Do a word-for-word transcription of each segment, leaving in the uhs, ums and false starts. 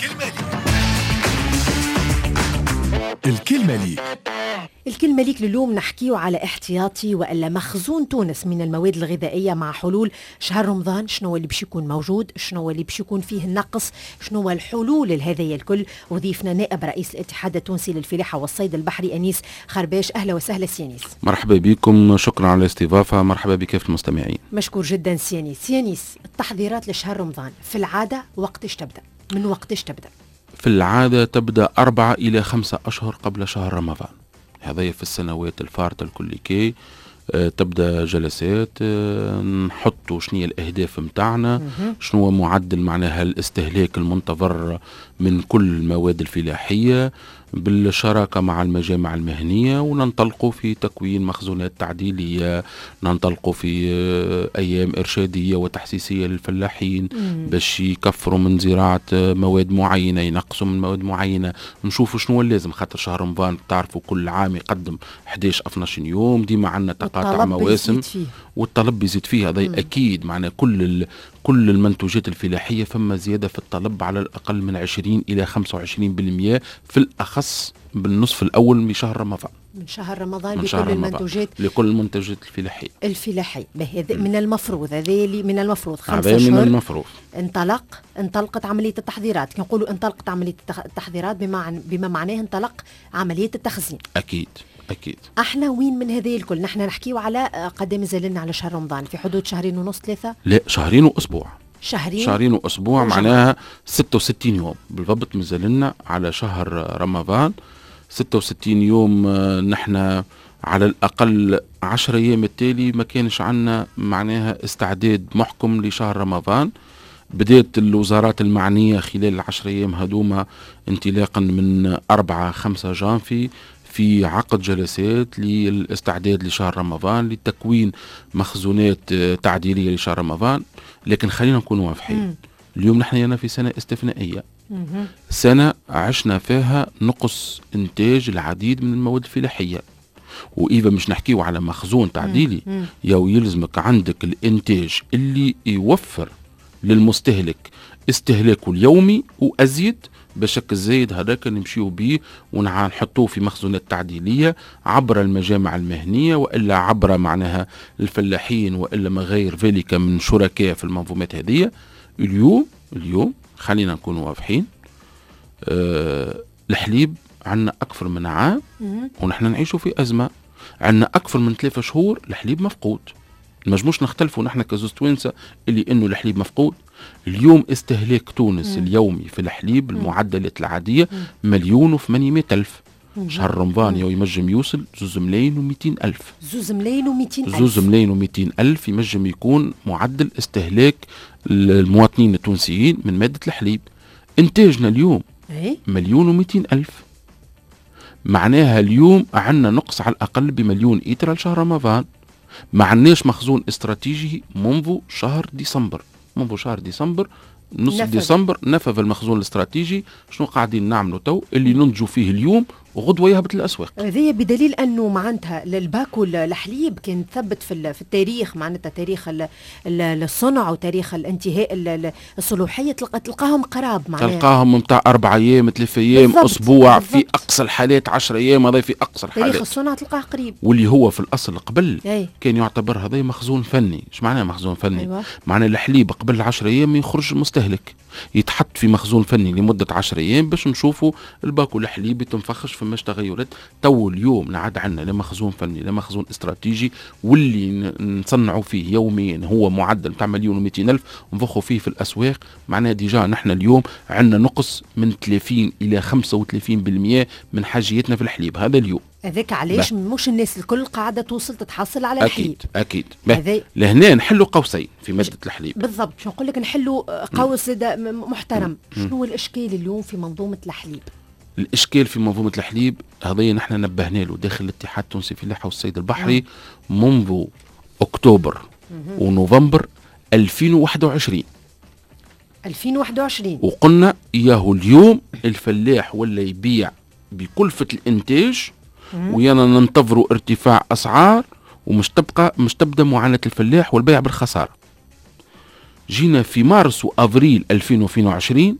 الكلمة ليك. الكلمة ليك. الكلمة ليك لليوم نحكيه على احتياطي وإلا مخزون تونس من المواد الغذائية مع حلول شهر رمضان. شنو اللي باش يكون موجود، شنو اللي باش يكون فيه النقص، شنو الحلول لهذا الكل. وضيفنا نائب رئيس الاتحاد التونسي للفلاحة والصيد البحري أنيس خرباش. أهلا وسهلا سيانيس. مرحبا بكم، شكرا على الاستضافة. مرحبا بكافة المستمعين. مشكور جدا سيانيس. سيانيس، التحضيرات لشهر رمضان في العادة وقتش تبدأ؟ من وقتش تبدأ؟ في العادة تبدأ أربعة إلى خمسة أشهر قبل شهر رمضان. هذا في السنوات الفارطة الكليكي. أه تبدأ جلسات، أه نحطوا شنو الأهداف متاعنا، شنو معدل معناها الاستهلاك المنتظر من كل المواد الفلاحية بالشراكة مع المجامع المهنية، وننطلقوا في تكوين مخزونات تعديلية، ننطلقوا في أيام إرشادية وتحسيسية للفلاحين باش يكفروا من زراعة مواد معينة، ينقصوا من مواد معينة، نشوفوا شنو اللازم. خاطر شهر رمضان تعرفوا كل عام يقدم إحدى عشر اثناشر يوم، ديما عندنا تقاطع مواسم والطلب بيزيد فيه. هذا أكيد معناه كل كل المنتوجات الفلاحية فما زيادة في الطلب على الأقل من عشرين إلى خمسة وعشرين بالمئة، في الأخص بالنصف الأول من شهر رمضان. من شهر رمضان من بكل شهر المنتوجات لكل المنتوجات الفلاحية الفلاحية من المفروض هذا من المفروض خمسة من شهور المفروض انطلق انطلقت عملية التحضيرات. كنقولوا انطلقت عملية التحضيرات بما بما معناه انطلق عملية التخزين. أكيد أكيد. احنا وين من هذه الكل؟ نحن نحكيو على قدام زالنا على شهر رمضان في حدود شهرين ونص ثلاثة. لا، شهرين وأسبوع. شهرين شهرين وأسبوع معناها ستة وستين يوم بالضبط مازلنا على شهر رمضان. ستة وستين يوم. نحن على الأقل عشر أيام التالي ما كانش عنا معناها استعداد محكم لشهر رمضان. بدأت الوزارات المعنية خلال العشر أيام هدوما انطلاقا من أربعة خمسة جانفي في عقد جلسات للاستعداد لشهر رمضان، لتكوين مخزونات تعديلية لشهر رمضان. لكن خلينا نكون واضحين، اليوم نحن في سنة استثنائية، سنة عشنا فيها نقص إنتاج العديد من المواد الفلاحية. وإذا مش نحكيو على مخزون تعديلي، يو يلزمك عندك الإنتاج اللي يوفر للمستهلك استهلاكه اليومي وأزيد بشكل زايد. هذاك نمشيو بيه ونحطوه في مخزونات تعديلية عبر المجامع المهنية وإلا عبر معناها الفلاحين وإلا ما غير ذلك من شركاء في المنظومات هذه. اليوم اليوم خلينا نكون واضحين، أه الحليب عنا أكثر من عام ونحن نعيشوا في أزمة. عنا أكثر من ثلاثة شهور الحليب مفقود. نجموش نختلفوا نحن كزوز توانسة اللي إنه الحليب مفقود. اليوم استهلاك تونس مم. اليومي في الحليب المعدلات العادية مليون وثمانمائة ألف. شهر رمضان يو يمجم يوصل زوز ملايين ومئتين ألف. زوز ملايين ومئتين ألف. زوز ملايين ومئتين ألف يمجم يكون معدل استهلاك المواطنين التونسيين من مادة الحليب. انتاجنا اليوم أي؟ مليون ومئتين ألف. معناها اليوم عندنا نقص على الأقل بمليون إيتر لشهر رمضان. ما عندناش مخزون استراتيجي منذ شهر ديسمبر. منذ شهر ديسمبر نصف نفذ. ديسمبر نفذ المخزون الاستراتيجي. شنو قاعدين نعملوا تو اللي ننتجوا فيه اليوم وغدوة يهبط الأسواق. هذه بدليل أنه معناتها للباكو الحليب كان ثبت في في التاريخ، معناتها تاريخ الصنع وتاريخ الانتهاء الصلاحية تلقاهم قراب، معناها تلقاهم متاع أربع أيام ثلاثة أيام بالضبط. أسبوع بالضبط. في أقصى الحالات عشر أيام. هذا في أقصى الحالات تاريخ الصنع تلقاه قريب. واللي هو في الأصل قبل أي. كان يعتبر هذا مخزون فني. إيش معناه مخزون فني؟ أيوة. معناه الحليب قبل عشر أيام يخرج مستهلك يتحط في مخزون فني لمدة عشر أيام باش نشوفوا الباكو الحليب يتنفخش فماش تغيرات. تو اليوم نعد عنا لا مخزون فني لا مخزون استراتيجي، واللي نصنعوا فيه يوميا هو معدل بتاع مليون ومئتين ألف ونفخوا فيه في الأسواق. معناها ديجا نحن اليوم عنا نقص من ثلاثين إلى خمسة وثلاثين بالمئة من حاجيتنا في الحليب. هذا اليوم هذاك علاش مش الناس الكل قاعدة توصل تتحصل على الحليب. أكيد أكيد. لهنا نحلوا قوسين في مادة الحليب بالضبط. شو نقول لك نحلوا قوس محترم. شنو الإشكال اليوم في منظومة الحليب؟ الإشكال في منظومة الحليب هذا نحن نبهنا له داخل الاتحاد التونسي للفلاحة والصيد البحري منذ أكتوبر ونوفمبر ألفين وواحد وعشرين ألفين وواحد وعشرين وقلنا إياه اليوم الفلاح ولا يبيع بكلفة الإنتاج ويانا ننتظروا ارتفاع أسعار ومش تبقى مش تبدأ معاناة الفلاح والبيع بالخسارة. جينا في مارس وأفريل ألفين واثنين وعشرين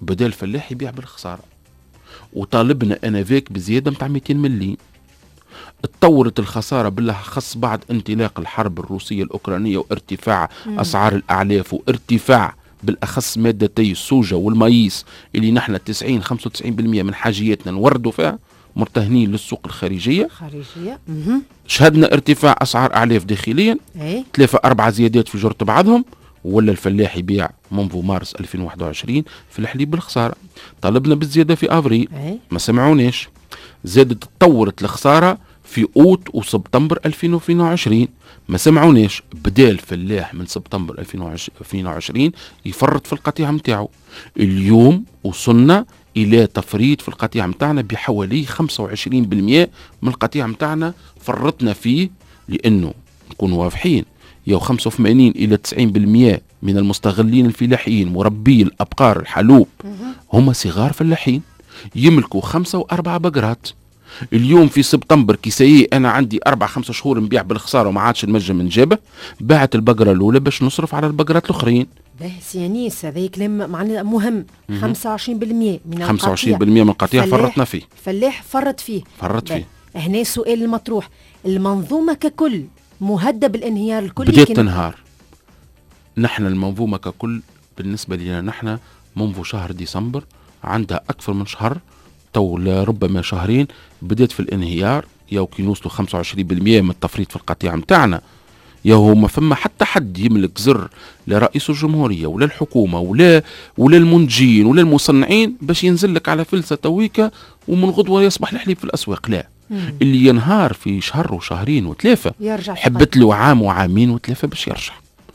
بدأ الفلاح يبيع بالخسارة، وطالبنا أنا فيك بزيادة متاع مئتين مليم. اتطورت الخسارة بالأخص بعد انطلاق الحرب الروسية الأوكرانية وارتفاع مم. أسعار الأعلاف وارتفاع بالأخص مادتي السوجة والمايس اللي نحن تسعين خمسة وتسعين بالمئة من حاجياتنا نوردوا فيها مرتهنين للسوق الخارجية. خارجية. شهدنا ارتفاع أسعار أعلاف داخليا، أي. ثلاثة أربعة زيادات في جرة بعضهم، ولا الفلاح يبيع منذ مارس ألفين وواحد وعشرين في الحليب بالخسارة. طلبنا بالزيادة في أفريل أي. ما سمعوناش، زادت تطورت الخسارة في أوت وسبتمبر ألفين واثنين وعشرين ما سمعوناش. بدا الفلاح من سبتمبر ألفين وعشرين يفرط في القطيع متاعه. اليوم وصلنا إلى تفريط في القطيع متاعنا بحوالي خمسة وعشرين بالمئة من القطيع متاعنا فرطنا فيه، لأنه نكون واضحين يو خمسة وثمانين إلى تسعين بالمئة من المستغلين الفلاحيين مربي الأبقار الحلوب هم صغار فلاحين يملكوا خمسة وأربعة بقرات. اليوم في سبتمبر كيسايي أنا عندي أربع خمسة شهور نبيع بالخسارة وما عادش نمجم من جابه، باعت البقرة الأولى باش نصرف على البقرات الأخرين. بس يانيس هذا كلام معناه مهم. خمسة وعشرين بالمئة من القطيع، خمسة وعشرين بالمئة من القطيع فرطنا فيه، فلاح فرط فيه فرط فيه. هنا السؤال المطروح، المنظومة ككل مهدد بالانهيار الكلي؟ بدأت تنهار. نحن المنظومة ككل بالنسبة لنا نحن منذ شهر ديسمبر عندها أكثر من شهر تو ربما شهرين بدأت في الانهيار. يو كي نوصلوا خمسة وعشرين بالمئة من التفريط في القطيع متاعنا، يو ما فما حتى حد يملك زر لرئيس الجمهورية ولا الحكومة ولا ولا المنتجين ولا المصنعين باش ينزل لك على فلسة تويكا ومن غدوة يصبح الحليب في الأسواق. لا، مم. اللي ينهار في شهر وشهرين وثلاثة حبت له عام وعامين وثلاثة باش يرجع،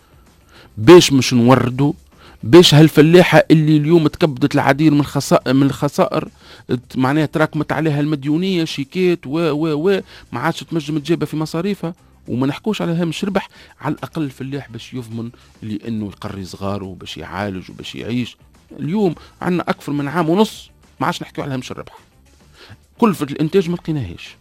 باش مش نوردوا، باش هالفلاحة اللي اليوم تكبدت العديد من الخسائر من الخسائر معناها تراكمت عليها المديونية شيكات و و و ما عادش تنجم تجيبها في مصاريفها. وما نحكوش على هامش ربح، على الأقل الفلاح باش يضمن لأنه يقري صغاره وباش يعالج وباش يعيش. اليوم عندنا أكثر من عام ونص ما عادش نحكيو على هامش الربح، كلفة الإنتاج ما لقيناهاش.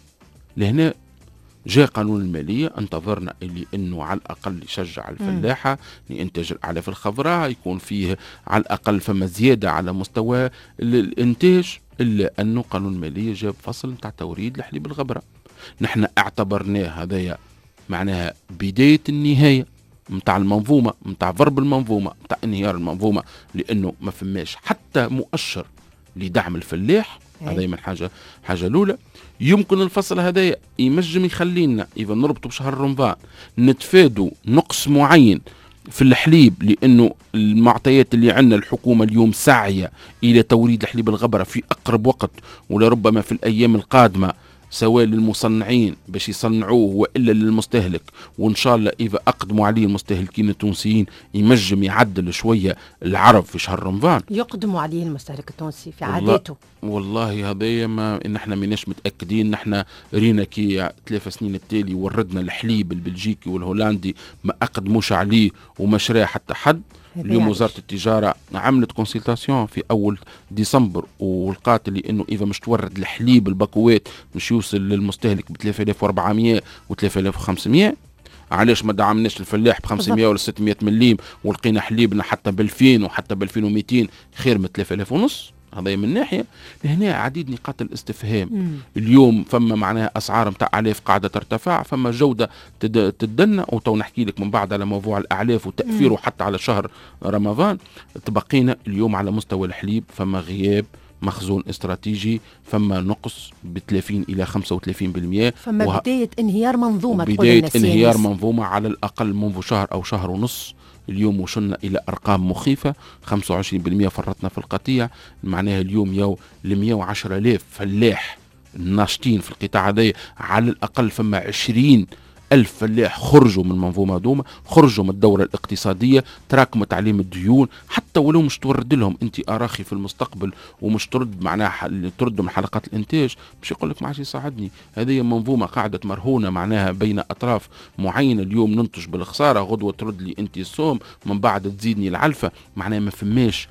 لهنا جاء قانون المالية، انتظرنا اللي انه على الاقل يشجع الفلاحة لانتاج الاعلاف الخضراء، يكون فيه على الاقل فما زيادة على مستوى الانتاج، الا انه قانون المالية جاب فصل نتاع توريد الحليب الغبرة. نحن اعتبرناه هذايا معناها بداية النهاية متاع المنظومة، متاع ضرب المنظومة، متاع انهيار المنظومة، لانه ما فماش حتى مؤشر لدعم الفلاح. هذا من حاجة حاجة الأولى. يمكن الفصل هذا يمجم يخلينا إذا نربطه بشهر رمضان نتفادوا نقص معين في الحليب، لأنه المعطيات اللي عندنا الحكومة اليوم ساعية إلى توريد الحليب الغبرة في أقرب وقت، ولربما في الأيام القادمة سواء للمصنعين باش يصنعوه وإلا للمستهلك. وإن شاء الله إذا أقدموا عليه المستهلكين التونسيين يمجم يعدل شوية العرض في شهر رمضان. يقدموا عليه المستهلك التونسي في عاداته. والله هذا ما إن احنا ماناش متأكدين. نحن رينا كي ثلاث سنين التالي وردنا الحليب البلجيكي والهولندي ما أقدموش عليه وما شراه حتى حد. اليوم وزارة التجارة عملت كونسلتاسيون في أول ديسمبر ولقات لي إنه إذا مش تورد الحليب الباكوات مش يوصل للمستهلك ب ثلاثة آلاف وأربعمئة و ثلاثة آلاف وخمسمئة. علاش ما دعمناش الفلاح ب خمسمئة ولا ستمئة مليم ولقينا حليبنا حتى ب ألفين وحتى ب ألفين ومئتين خير من ثلاثة آلاف ونص؟ هذا من ناحية. هنا عديد نقاط الاستفهام. مم. اليوم فما معناها أسعار متاع أعلاف قاعدة ترتفع، فما جودة تدنى. وتو نحكي لك من بعد على موضوع الأعلاف وتأثيره مم. حتى على شهر رمضان. تبقينا اليوم على مستوى الحليب فما غياب مخزون استراتيجي، فما نقص ب ثلاثين إلى خمسة وثلاثين بالمئة، فما وه... بداية انهيار منظومة. بداية انهيار منظومة على الأقل منذ شهر أو شهر ونص. اليوم وصلنا إلى أرقام مخيفة، خمسة وعشرين بالمئة فرطنا في القطيع. معناها اليوم يو ل مئة وعشرة آلاف فلاح ناشطين في القطاع هذا، على الأقل فما عشرين ألف فلاح خرجوا من المنظومة دوما، خرجوا من الدورة الاقتصادية، تراكمت عليهم الديون. حتى ولو مش تورد لهم أنت أراخي في المستقبل ومش ترد معناها ترد من حلقات الإنتاج، مش يقول لك ما عادش يساعدني. هذه منظومة قاعدة مرهونة معناها بين أطراف معينة. اليوم ننتج بالخسارة، غدوة ترد لي أنت السوم، من بعد تزيدني العلفة. معناها ما فماش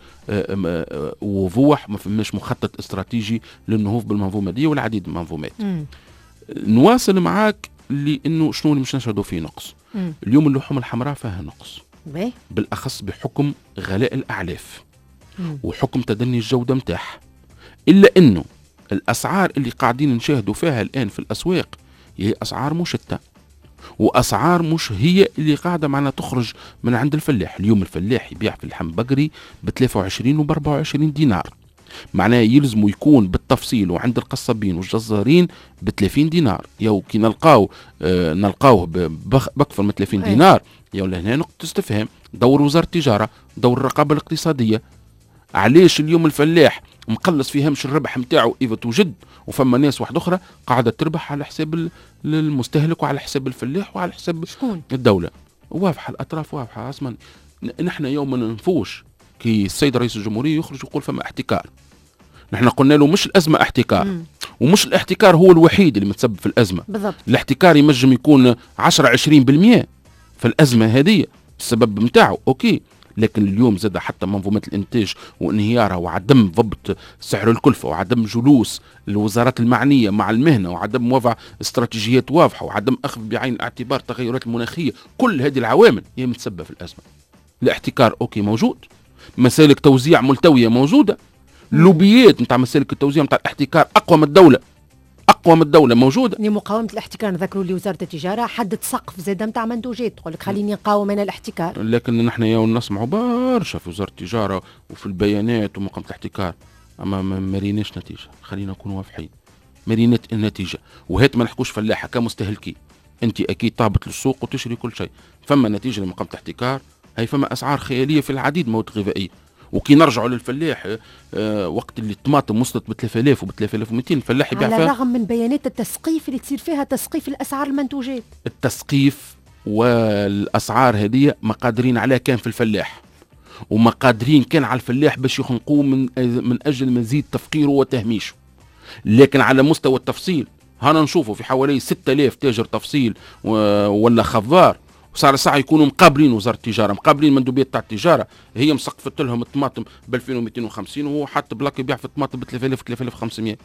وضوح، ما فماش مخطط استراتيجي للنهوض بالمنظومة دي والعديد من المنظومات. نواصل معاك لانه شنو اللي مش نشهدوا فيه نقص. مم. اليوم اللحوم الحمراء فيها نقص بي؟ بالاخص بحكم غلاء الاعلاف. وحكم تدني الجودة متاعها. إلا أنه الأسعار اللي قاعدين نشاهدوا فيها الآن في الأسواق هي أسعار مشتة، وأسعار مش هي اللي قاعدة معنا تخرج من عند الفلاح. اليوم الفلاح يبيع في اللحم بقري ب ثلاثة وعشرين و أربعة وعشرين دينار، معناه يلزموا يكون بالتفصيل وعند القصابين والجزارين ب ثلاثين دينار. يو كي نلقاو آه نلقاوه بأكثر من ثلاثين دينار، يو لهنا نقطة استفهام. دور وزارة التجارة، دور الرقابة الاقتصادية، علاش اليوم الفلاح مقلص في هامش الربح نتاعو إذا توجد، وفما ناس واحدة أخرى قاعدة تربح على حساب المستهلك وعلى حساب الفلاح وعلى حساب شكون؟ الدولة. واضحة الأطراف واضحة. أصلا نحن يوم ما ننفوش كي السيد رئيس الجمهورية يخرج يقول فما احتكار، نحن قلنا له مش الأزمة احتكار، مم. ومش الاحتكار هو الوحيد اللي متسبب في الأزمة. بالضبط. الاحتكار يمجم يكون عشرة عشرين بالمئة في الأزمة هذه السبب متاعه، أوكي، لكن اليوم زاد حتى منظومات الانتاج وانهيارها وعدم ضبط سعر الكلفه وعدم جلوس الوزارات المعنيه مع المهنه وعدم وضع استراتيجيات واضحه وعدم اخذ بعين الاعتبار التغيرات المناخيه، كل هذه العوامل هي متسببه في الازمه. الاحتكار اوكي موجود، مسالك توزيع ملتويه موجوده، لوبيات نتاع مسالك التوزيع نتاع الاحتكار اقوى من الدوله، اقوى من الدوله موجوده. لمقاومه الاحتكار نذكروا لي وزاره التجاره حدت سقف زاد نتاع منتوجات، تقول لك خليني نقاوم انا الاحتكار. لكن نحن يا نسمعوا برشا في وزاره التجاره وفي البيانات ومقاومه الاحتكار، اما ما ريناش نتيجه. خلينا نكونوا واضحين، ما رينات النتيجه. وهات ما نحكوش فلاحه كمستهلكين، انت اكيد تهبط للسوق وتشري كل شيء، فما نتيجه لمقاومه الاحتكار. هي فما اسعار خياليه في العديد من المواد الغذائيه. وكي نرجعوا للفلاح آه وقت اللي الطماطم وصلت ب ثلاثة آلاف وب ثلاثة آلاف ومئتين الفلاح يبيع فيها، على الرغم من بيانات التسقيف اللي تصير فيها تسقيف الاسعار المنتوجات. التسقيف والاسعار هذه ما قادرين عليها كان في الفلاح، وما قادرين كان على الفلاح باش يخنقوه من من اجل مزيد تفقيره وتهميشه. لكن على مستوى التفصيل هنا نشوفوا في حوالي ستة آلاف تاجر تفصيل ولا خضار، وصار ساعة يكونوا مقابلين وزارة التجارة، مقابلين المندوبيات تاع التجارة، هي مسقفت لهم الطماطم ب ألفين ومئتين وخمسين وهو حتى بلاك يبيع في الطماطم ب ثلاثة آلاف ثلاثة آلاف وخمسمئة.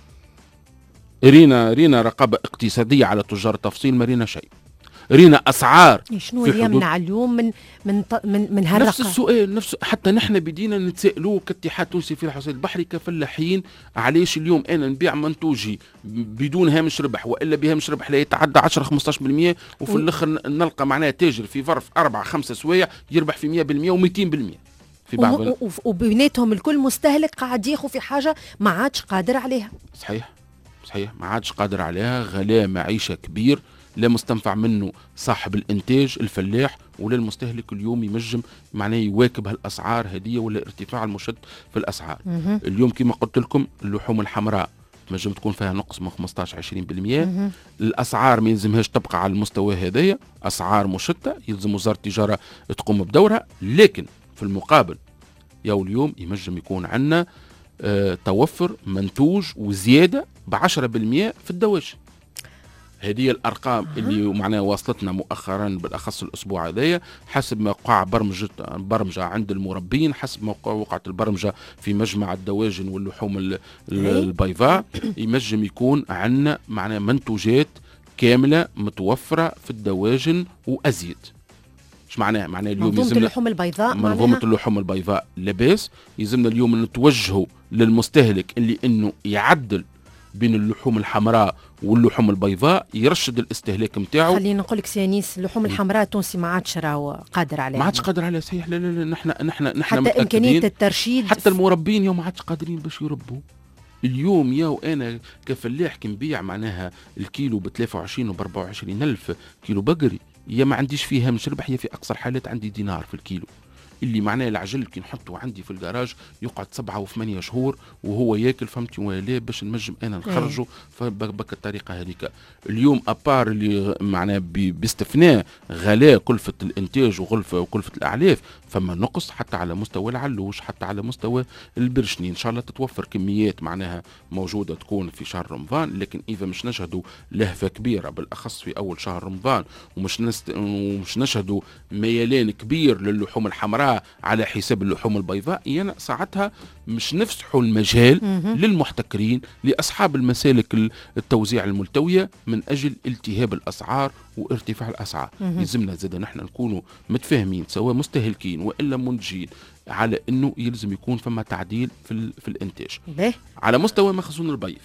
رينا رينا رقابة اقتصادية على تجار التفصيل، ما رينا شيء. رينا اسعار. شنو اللي يمنع اليوم من من من من هالرقم؟ نفس السؤال، نفس حتى نحن بدينا نتسائلوا كاتحاد تونسي في الحصاد البحري كفلاحين، علاش اليوم انا نبيع منتوجي بدون هامش ربح والا بهامش ربح لا يتعدى عشرة خمسطاش بالمئة، وفي الاخر نلقى معناها تاجر في ظرف أربعة خمسة سوايع يربح في مئة بالمئة ومئتين بالمئة في بعض و... و... وبيناتهم الكل مستهلك قاعد ياخذ في حاجه ما عادش قادر عليها. صحيح صحيح، ما عادش قادر عليها. غلاء معيشه كبير لا مستنفع منه صاحب الانتاج الفلاح ولا المستهلك اليوم يمجم معناه يواكب هالاسعار هذه ولا ارتفاع المشد في الاسعار. مه. اليوم كما قلت لكم اللحوم الحمراء تنجم تكون فيها نقص من خمسطاش عشرين بالمئة. الاسعار ما يلزمهاش تبقى على المستوى هذايا، اسعار مشتة يلزم وزاره التجاره تقوم بدورها. لكن في المقابل يا اليوم ينجم يكون عندنا اه توفر منتوج وزياده ب عشرة بالمئة في الدواجن. هذه الارقام اللي معناها واصلتنا مؤخرا بالاخص الاسبوع هذايا حسب موقع برمجه برمجه عند المربين، حسب موقع وقعت البرمجه في مجمع الدواجن واللحوم البيضاء، ينجم يكون عندنا معناها منتوجات كامله متوفره في الدواجن وازيد. ايش معناها؟ معناها اليوم منظومه اللحوم البيضاء، منظومه اللحوم البيضاء لاباس. يلزمنا اليوم نتوجهوا للمستهلك اللي انه يعدل بين اللحوم الحمراء واللحوم البيضاء، يرشد الاستهلاك نتاعو. خلينا نقول لك سيانيس، اللحوم الحمراء التونسي ما عادش راهو قادر عليها، ما عادش قادر عليها. صحيح. لا لا لا نحن نحن نحن حتى متأكدين. امكانيه الترشيد حتى المربين يوم ما عادش قادرين باش يربوا. اليوم ياو انا كفلاح كنبيع معناها الكيلو ب ثلاثة وعشرين و أربعة وعشرين ألف كيلو بقري، يا ما عنديش فيه هامش ربح، يا في اقصى الحالات عندي دينار في الكيلو، اللي معناه العجل كي نحطه عندي في الجراج يقعد سبعة وثمانية شهور وهو ياكل، فهمتي ولا باش نجم انا نخرجه فبك الطريقه هذيك. اليوم ابار اللي معناه باستثناء غلاء كلفه الانتاج وغلفه وكلفه الاعلاف، فما نقص حتى على مستوى العلوش، حتى على مستوى البرشني. ان شاء الله تتوفر كميات معناها موجوده تكون في شهر رمضان، لكن اذا مش نشهدوا لهفه كبيره بالاخص في اول شهر رمضان، ومش نست... ومش نشهدوا ميلان كبير للحوم الحمراء ارتفاع على حساب اللحوم البيضاء، يانا ساعتها مش نفسحوا المجال للمحتكرين لأصحاب المسالك التوزيع الملتوية من أجل التهاب الأسعار وارتفاع الأسعار. يلزمنا زاد نحن نكونوا متفاهمين سواء مستهلكين وإلا منتجين على أنه يلزم يكون فما تعديل في, في الإنتاج به. على مستوى مخزون البيض.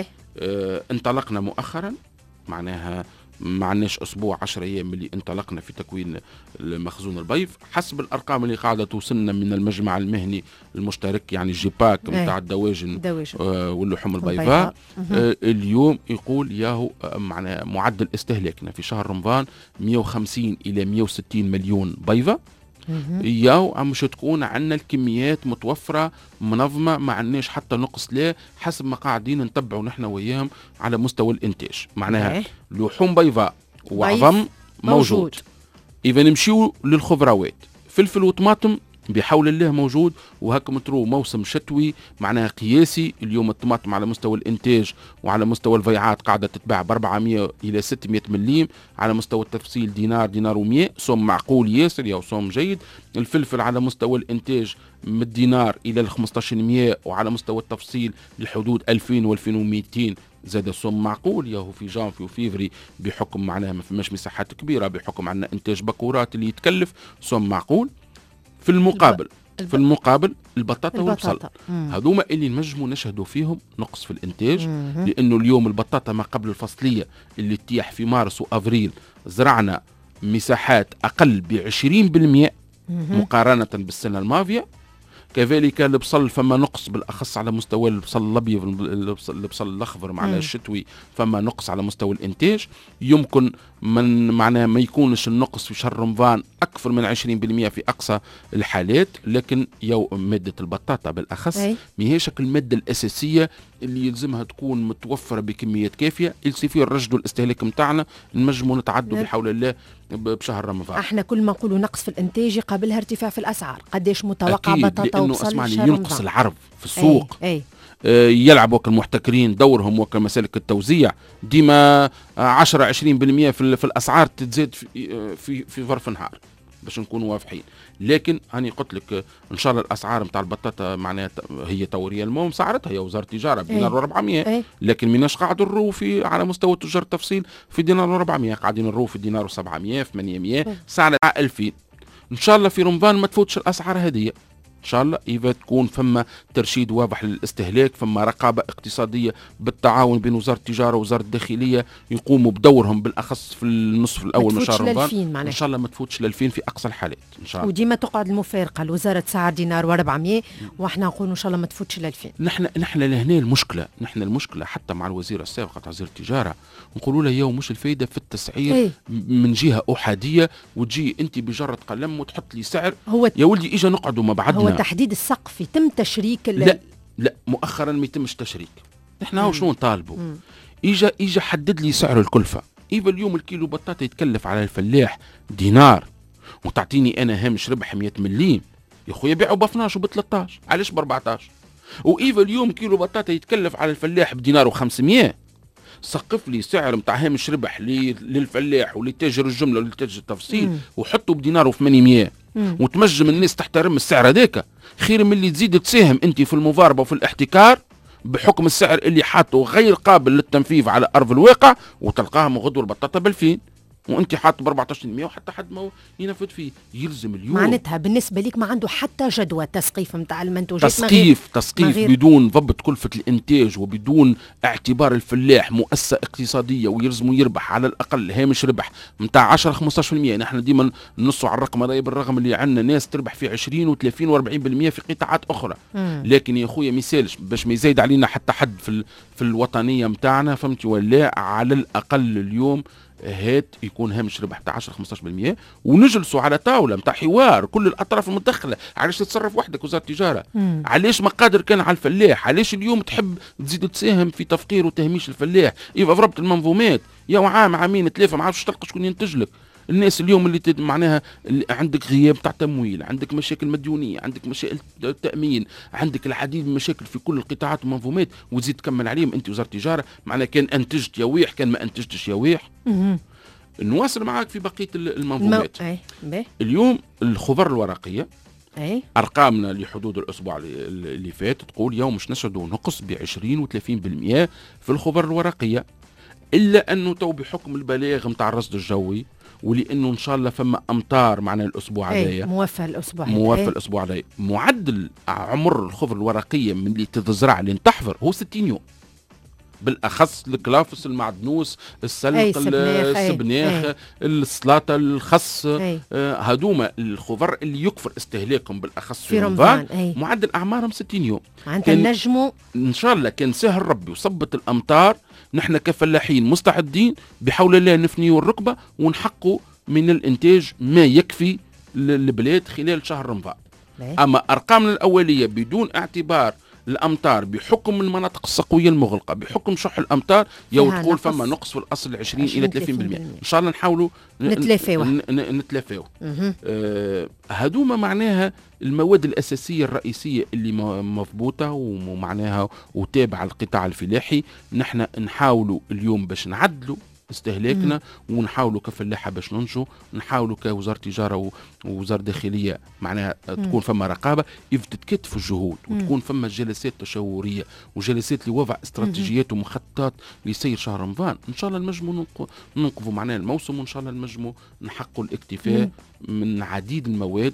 آه انطلقنا مؤخرا، معناها ما عندناش اسبوع عشر ايام اللي انطلقنا في تكوين مخزون البيض حسب الارقام اللي قاعده توصلنا من المجمع المهني المشترك، يعني الجيباك نتاع الدواجن آه واللحوم البيضاء. آه اليوم يقول ياهو آه معنا معدل استهلاكنا في شهر رمضان مئة وخمسين الى مئة وستين مليون بيضه. ياو مش تكون عندنا الكميات متوفرة منظمة، ما عندناش حتى نقص لا حسب ما قاعدين نتبعوا نحن وياهم على مستوى الانتاج. معناها لحوم بيضاء وعظم موجود. موجود. إذا نمشيو للخضروات، فلفل وطماطم بحول الله موجود، وهكا مترو موسم شتوي معناها قياسي. اليوم الطماطم على مستوى الانتاج وعلى مستوى الفيعات قاعده تتباع ب أربعمئة الى ستمئة مليم، على مستوى التفصيل دينار دينار ومئة، صوم معقول ياسر يا صوم جيد. الفلفل على مستوى الانتاج من الدينار الى ال خمسطاش مئة، وعلى مستوى التفصيل لحدود ألفين و ألفين ومئتين، زاد صوم معقول ياهو في جانفي وفيفري بحكم معناها ما فماش مساحات كبيره، بحكم عندنا انتاج بكورات اللي يتكلف صوم معقول. في المقابل الب... في المقابل البطاطا والبصل، هذوما اللي نجموا نشهدوا فيهم نقص في الانتاج. مم. لانه اليوم البطاطا ما قبل الفصليه اللي تتيح في مارس وافريل زرعنا مساحات اقل ب عشرين بالمئة مقارنه بالسنه الماضيه. كذلك البصل فما نقص بالاخص على مستوى البصل الابيض، البصل الاخضر معناه الشتوي فما نقص على مستوى الانتاج. يمكن من معناه ما يكونش النقص في شهر رمضان اكثر من عشرين بالمئة في اقصى الحالات، لكن يو ماده البطاطا بالاخص ماهيش الماده الاساسيه اللي يلزمها تكون متوفره بكميات كافيه يلزم الرشد والاستهلاك نتاعنا نجموا نتعدوا بحول الله بشهر رمضان. احنا كل ما نقولوا نقص في الانتاج قبلها ارتفاع في الاسعار، قديش متوقع بطاطا وبصل اسمعني ينقص رمضان. العرض في السوق. أي. أي. آه يلعب وكل المحتكرين دورهم وكل مسالك التوزيع، ديما عشرة عشرين بالمئة في, في الاسعار تتزاد في في, في ظرف نهار باش نكونوا واضحين. لكن هاني قلت لك ان شاء الله الاسعار نتاع البطاطا معناها هي توريه المهم سعرتها يا وزاره التجاره بدينار وأربعمئة، لكن ميناش قاعد نرو في على مستوى تجار التفصيل في دينار وأربعمئة، قاعدين نرو في دينار وسبعمئة ثمانمئة، سعر ألفين. ان شاء الله في رمضان ما تفوتش الاسعار هذه ان شاء الله، اذا تكون فما ترشيد واضح للاستهلاك، فما رقابه اقتصاديه بالتعاون بين وزاره التجاره ووزاره الداخليه يقوموا بدورهم بالاخص في النصف الاول من شهر رمضان. ان شاء الله ما تفوتش لألفين في اقصى الحالات ان شاء الله. وديما تقعد المفارقه الوزاره تسعر دينار وأربعمئة واحنا نقولوا ان شاء الله ما تفوتش لألفين. نحن نحن لهنا المشكله، نحن المشكله حتى مع الوزيره السابقه وزير التجاره نقولوا له يوم مش الفايده في التسعير ايه؟ من جهه احاديه وتجي انت بجره قلم وتحط لي سعر هو يا ولدي اجا نقعدوا مع بعضنا. هو تحديد السقف يتم تشريك لا لا مؤخرا ما يتمش تشريك. احنا هو شنو نطالبوا؟ اجا اجا حدد لي سعر الكلفه. ايفا اليوم الكيلو بطاطا يتكلف على الفلاح دينار وتعطيني انا هامش ربح مئة مليم، يا خويا بيعوا ب اثناش وب ثلاثطاش علاش ب أربعطاش؟ وايفا اليوم كيلو بطاطا يتكلف على الفلاح بدينار وخمسمئة، سقف لي سعر نتاع هامش ربح للفلاح ولتاجر الجمله ولتاجر التفصيل وحطوا بدينار وثمانمئة وتمجم الناس تحترم السعر هذاك، خير من اللي تزيد تساهم انت في المضاربه وفي الاحتكار بحكم السعر اللي حاطه غير قابل للتنفيذ على ارض الواقع، وتلقاها من غدوه البطاطا بألفين وانت حاط ب أربعطاش بالمئة وحتى حد ما ينفذ فيه. يلزم اليوم معناتها بالنسبه ليك ما عنده حتى جدوى تسقيف نتاع المنتوجات، تسقيف تسقيف بدون ضبط كلفه الانتاج وبدون اعتبار الفلاح مؤسسه اقتصاديه ويلزم يربح على الاقل هامش ربح نتاع عشرة خمسطاش بالمئة. نحن ديما نصوا على الرقم هذا بالرغم اللي عندنا ناس تربح في عشرين وثلاثين وأربعين بالمئة في قطاعات اخرى. مم. لكن يا خويا مثالش باش ما يزيد علينا حتى حد في في الوطنيه نتاعنا، فهمتي ولا؟ على الاقل اليوم هات يكون هامش ربح تاع عشرة خمسطاش بالمئة ونجلسوا على طاوله نتاع حوار كل الاطراف المتدخله. علاش تتصرف وحدك وزاره التجاره؟ مم. علاش مقادر كان على الفلاح؟ علاش اليوم تحب تزيد تساهم في تفقير وتهميش الفلاح؟ اذا ضربت المنظومات يا عام عامين ثلاثه ما عرفتش تلقى شكون ينتج لك. الناس اليوم اللي معناها اللي عندك غياب تاع تمويل، عندك مشاكل مديونيه، عندك مشاكل تامين، عندك العديد من المشاكل في كل القطاعات والمنظومات وتزيد تكمل عليهم انت وزاره التجاره. معناها كان انتجت يا ويح، كان ما انتجتش يا ويح. نواصل معاك في بقيه المنظومات. المو... اليوم الخضر الورقيه أي؟ ارقامنا لحدود الاسبوع اللي فات تقول يوم مش نشهد نقص ب عشرين وثلاثين بالمئة في الخبر الورقيه، الا انه تو بحكم البلاغ نتاع الرصد الجوي ولانه ان شاء الله فما امطار معنا الاسبوع هذايا موفى الاسبوع موفى الاسبوع هذايا، معدل عمر الخبر الورقيه من اللي تزرع لين تحفر هو ستين يوم، بالاخص الكلافس، المعدنوس، السلق، السبناخ، السلاطه، الخس، آه هذوما الخضر اللي يكفر استهلاكهم بالاخص في رمضان معدل اعمارهم ستين يوم. معناتها نجموا ان شاء الله كان سهل ربي وصبت الامطار نحن كفلاحين مستعدين بحول الله نفنيوا الركبه ونحقوا من الانتاج ما يكفي للبلاد خلال شهر رمضان. اما ارقامنا الاوليه بدون اعتبار الامطار بحكم المناطق السقويه المغلقه بحكم شح الامطار يو تقول فما نقص في الاصل عشرين الى ثلاثين بالمئة. ان شاء الله نحاولوا نتلافاو نتلافاو آه هذوما معناها المواد الاساسيه الرئيسيه اللي مضبوطه ومعناها وتابعه القطاع الفلاحي. نحن نحاولوا اليوم باش نعدلوا استهلاكنا ونحاولوا كفلاحه باش ننشوا، نحاولوا كوزاره تجاره ووزاره داخليه معناها تكون فما رقابه، إذا تتكتفوا الجهود وتكون فما جلسات تشاوريه وجلسات لوضع استراتيجيات ومخططات لسير شهر رمضان، ان شاء الله نجموا ننقذوا معناها الموسم، وان شاء الله نجموا نحققوا الاكتفاء من عديد المواد.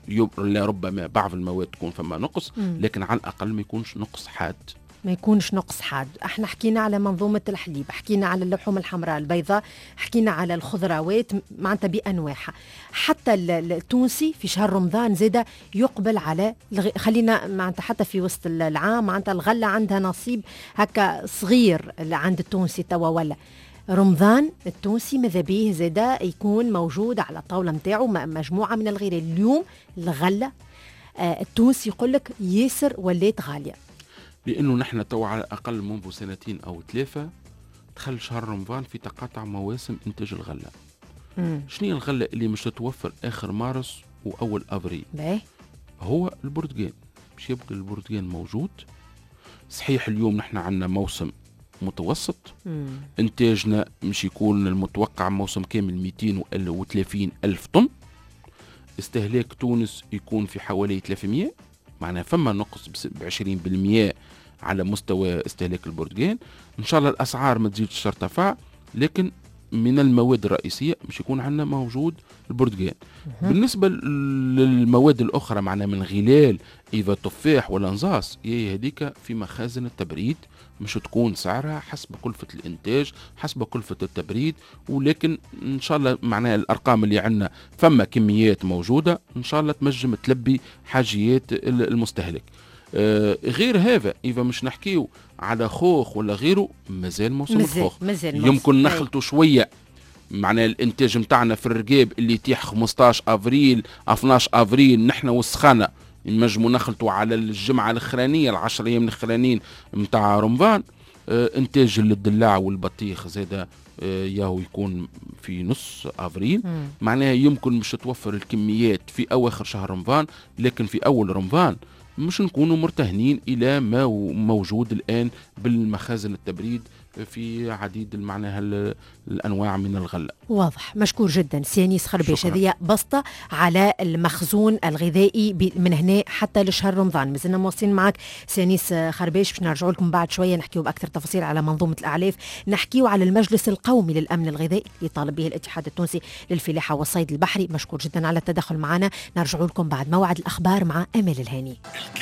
ربما بعض المواد تكون فما نقص لكن على الاقل ما يكونش نقص حاد، ما يكونش نقص حاد. احنا حكينا على منظومة الحليب، حكينا على اللحوم الحمراء البيضاء، حكينا على الخضروات معناتها بأنواعها. حتى التونسي في شهر رمضان زاده يقبل على الغ... خلينا معناتها حتى في وسط العام معناتها الغلة عندها نصيب هكا صغير عند التونسي توا، ولا رمضان التونسي ماذا بيه زاده يكون موجود على الطاولة متاعه مجموعة من الغير. اليوم الغلة آه التونسي يقول لك ياسر ولات غالية، لأنه نحن تو على الأقل منذ سنتين أو ثلاثة دخل شهر رمضان في تقاطع مواسم إنتاج الغلة. شنو هي الغلة اللي مش تتوفر آخر مارس وأول أبريل؟ باي. هو البرتقال، مش يبقى البرتقال موجود. صحيح اليوم نحن عندنا موسم متوسط، مم. إنتاجنا مش يكون المتوقع موسم كامل مئتين وثلاثين ألف طن، استهلاك تونس يكون في حوالي ثلاثمئة، معناها فما نقص بعشرين بالمئة على مستوى استهلاك البرتقال. ان شاء الله الاسعار ما تزيدش ترتفع، لكن من المواد الرئيسيه مش يكون عندنا موجود البرتقال. بالنسبه للمواد الاخرى معناها من غلال اذا تفاح ولا نزاص، هي هذيك في مخازن التبريد مش تكون سعرها حسب كلفه الانتاج حسب كلفه التبريد، ولكن ان شاء الله معناها الارقام اللي عندنا فما كميات موجوده ان شاء الله تنجم تلبي حاجيات المستهلك. آه غير هذا اذا مش نحكيو على خوخ ولا غيره مازال موسم مزال الخوخ مزال يمكن نخلطوا شويه معناها الانتاج نتاعنا في الرقاب اللي يتيح خمسطاش افريل اثناش افريل نحن والسخانه نجموا نخلطوا على الجمعه الاخرانيه العشر ايام الاخرانيين نتاع رمضان. آه انتاج الدلاع والبطيخ زاده آه ياهو يكون في نص افريل، معناها يمكن مش توفر الكميات في اواخر شهر رمضان، لكن في اول رمضان مش نكونوا مرتهنين الى ما موجود الان بالمخازن التبريد في عديد معناها الانواع من الغله. واضح، مشكور جدا سيانيس خربيش. هذه بسطه على المخزون الغذائي من هنا حتى لشهر رمضان. مازلنا مواصلين معك سيانيس خربيش، باش نرجعوا لكم بعد شويه نحكيوا باكثر تفاصيل على منظومه الاعلاف، نحكيوا على المجلس القومي للامن الغذائي اللي طالب به الاتحاد التونسي للفلاحه والصيد البحري. مشكور جدا على التدخل معنا. نرجعوا لكم بعد موعد الاخبار مع امل الهاني.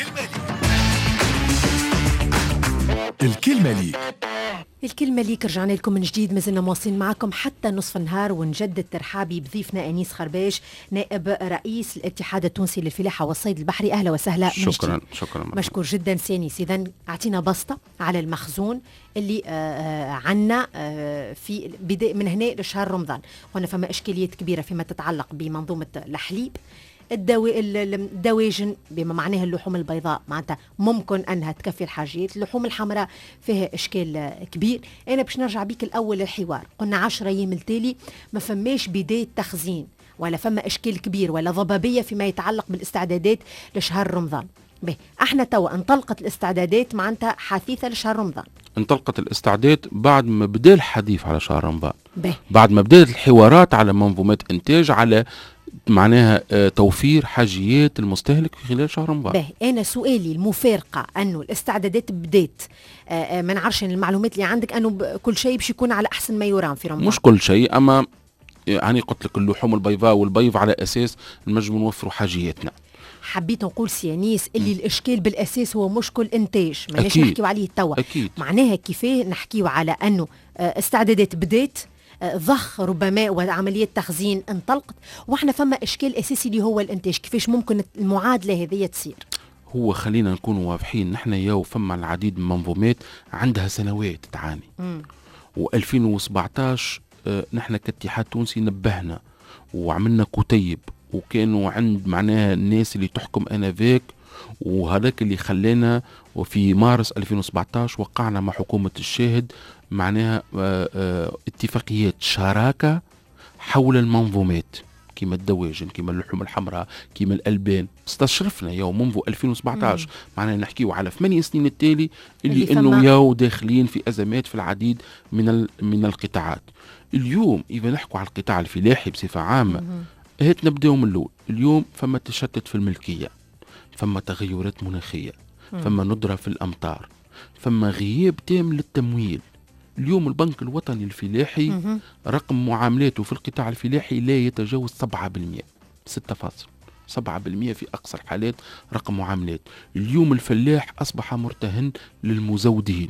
الكلمه لي الكلمة ليك. رجعنا لكم من جديد، مازلنا مواصلين معكم حتى نصف النهار، ونجدد ترحابي بضيفنا أنيس خربيش نائب رئيس الاتحاد التونسي للفلاحة والصيد البحري. أهلا وسهلا. شكرا شكرا مشكور جدا سيانيس. إذن أعطينا بسطة على المخزون اللي آه عنا آه في بداية من هنا لشهر رمضان. قلنا فما إشكاليات كبيرة فيما تتعلق بمنظومة الحليب، الدوا... الدواجن بما معناها اللحوم البيضاء معناتها ممكن أنها تكفي الحاجات، اللحوم الحمراء فيها إشكال كبير. أنا باش نرجع بيك الأول الحوار، قلنا عشر أيام التالي ما فماش بداية تخزين ولا فما إشكال كبير ولا ضبابية فيما يتعلق بالاستعدادات لشهر رمضان. به احنا توا انطلقت الاستعدادات معناتها حثيثة لشهر رمضان. انطلقت الاستعداد بعد ما بدا الحديث على شهر رمضان، به. بعد ما بدات الحوارات على منظومات إنتاج، على معناها آه توفير حاجيات المستهلك في خلال شهر رمضان. باهي، انا سؤالي المفارقه انه الاستعدادات بدات، آه آه ما نعرفش المعلومات اللي عندك انه كل شيء باش يكون على احسن ما يرام في رمضان. مش كل شيء، اما يعني قلت لك اللحوم البيضاء والبيض على اساس نجم نوفروا حاجياتنا. حبيت نقول سيانيس اللي م. الاشكال بالاساس هو مشكل انتاج، ماناش نحكيو عليه توا. معناها كيفاه نحكيو على انه استعدادات بدات، ضخ ربما وعمليه تخزين انطلقت، واحنا فما اشكال اساسي اللي هو الانتاج. كيفاش ممكن المعادله هذه تصير؟ هو خلينا نكون واضحين، نحن يو فما العديد من المنظومات عندها سنوات تعاني، و2017 آه نحن كاتحاد تونسي نبهنا وعملنا كتيب، وكانوا عند معناها الناس اللي تحكم انذاك، وهذاك اللي خلانا وفي مارس ألفين وسبعطاش وقعنا مع حكومة الشاهد معناها اه اه اتفاقيات شراكة حول المنظومات كيما الدواجن، كيما اللحوم الحمراء، كيما الألبان. استشرفنا يوم منذ ألفين وسبعطاش، معناها نحكيو على ثمانية سنين التالي اللي, اللي انه يو داخلين في ازمات في العديد من من القطاعات. اليوم اذا نحكوا على القطاع الفلاحي بصفة عامة، هات نبداو من الاول. اليوم فما تشتت في الملكيه، فما تغيرات مناخيه، فما ندره في الامطار، فما غياب تام للتمويل. اليوم البنك الوطني الفلاحي رقم معاملاته في القطاع الفلاحي لا يتجاوز سبعة بالمئة، ستة فاصلة سبعة بالمئة في اقصى الحالات رقم معاملات. اليوم الفلاح اصبح مرتهن للمزودين،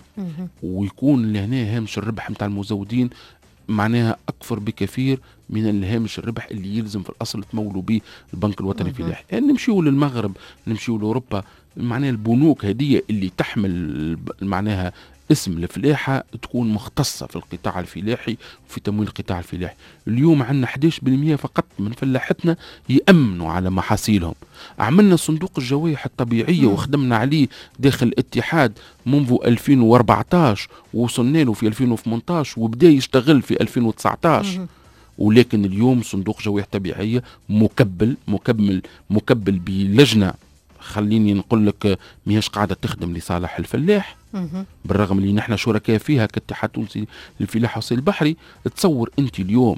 ويكون لهنا هامش الربح نتاع المزودين معناها أكثر بكثير من الهامش الربح اللي يلزم في الأصل تمولوا به البنك الوطني الفلاحي. يعني نمشيو للمغرب، نمشيو لأوروبا، معناها البنوك هذه اللي تحمل معناها اسم الفلاحة تكون مختصة في القطاع الفلاحي وفي تمويل القطاع الفلاحي. اليوم عندنا أحد عشر بالمئة فقط من فلاحتنا يأمنوا على محاصيلهم. عملنا صندوق الجوائح الطبيعية وخدمنا عليه داخل الاتحاد منذ ألفين وأربعطاش، ووصلنا له في ألفين وثمنطاش وبدأ يشتغل في ألفين وتسعطاش. ولكن اليوم صندوق جوائح طبيعية مكبل مكمل مكبل بلجنة، خليني نقول لك ماهيش قاعدة تخدم لصالح الفلاح، بالرغم اللي نحن شركاء فيها كاتحاد تونسي للفلاحة والصيد البحري. تصور انت اليوم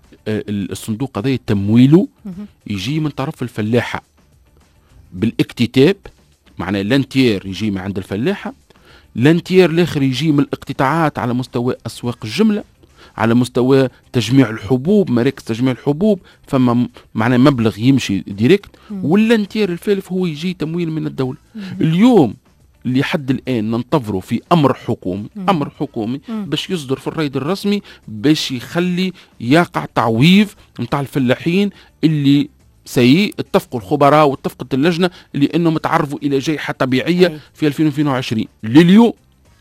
الصندوق هذا تمويله يجي من طرف الفلاحة بالاكتتاب، معناه لانتير يجي من عند الفلاحة، لانتير الاخر يجي من الاقتطاعات على مستوى اسواق الجملة، على مستوى تجميع الحبوب، مراكز تجميع الحبوب فما معناه مبلغ يمشي ديريكت، واللانتير الفالف هو يجي تمويل من الدولة. اليوم اللي حد الآن ننتظروا في أمر حكومي، أمر حكومي باش يصدر في الريد الرسمي باش يخلي يقع تعويض متاع الفلاحين اللي سي اتفقوا الخبراء واتفقت اللجنة اللي انهم تعرضوا الى جائحة طبيعية في ألفين وعشرين. لليوم